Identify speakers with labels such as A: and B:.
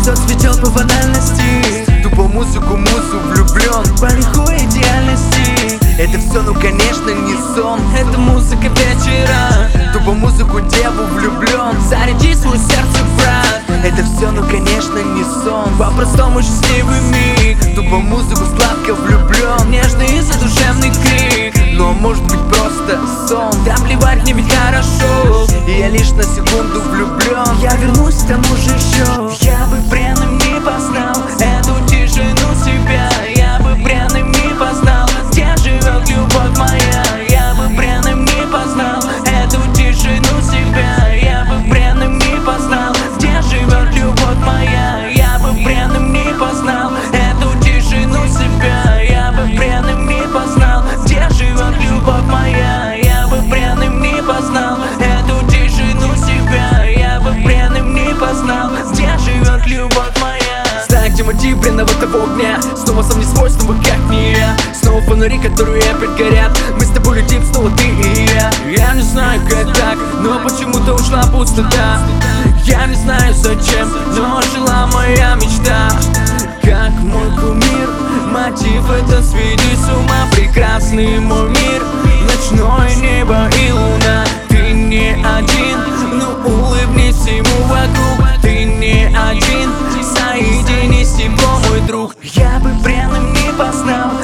A: Все цветет по банальности.
B: Тупо музыку влюблен
A: По лихой идеальности.
B: Это все, ну конечно, не сон.
A: Это музыка вечера.
B: Тупо музыку деву влюблен.
A: Заряди свое сердце, брат.
B: Это все, ну конечно, не сон.
A: По-простому счастливый миг.
B: Тупо музыку сладко влюблен.
A: Нежный и задушевный крик.
B: Но может быть просто сон.
A: Да плевать, мне ведь хорошо.
B: И я лишь на секунду влюблен.
A: Я вернусь к тому же еще. Я бы пряным не познал эту тишину себя. Я бы пряным не познал, где живет любовь моя. Я бы пряным не познал эту тишину себя. Я бы пряным не познал, где живет любовь моя. Я бы пряным не познал эту тишину себя. Я бы пряным не познал, где живет любовь моя. Я бы пряным не познал эту тишину себя. Я бы пряным не познал, где живет любовь моя. Знаю, где мотив бренного того огня. Снова сам не свой, снова как не я. Снова фонари, которые опять горят. Мы с тобой летим, снова ты и я. Я не знаю, как так, но почему-то ушла пустота. Я не знаю зачем, но жила моя мечта. Как мой кумир, мотив это сведет с ума. Прекрасный мой мир, ночное небо и луна. Ты не один, ну улыбнись всему вокруг. Ты не один, соединись с теплом, мой друг. Я бы пряным не познал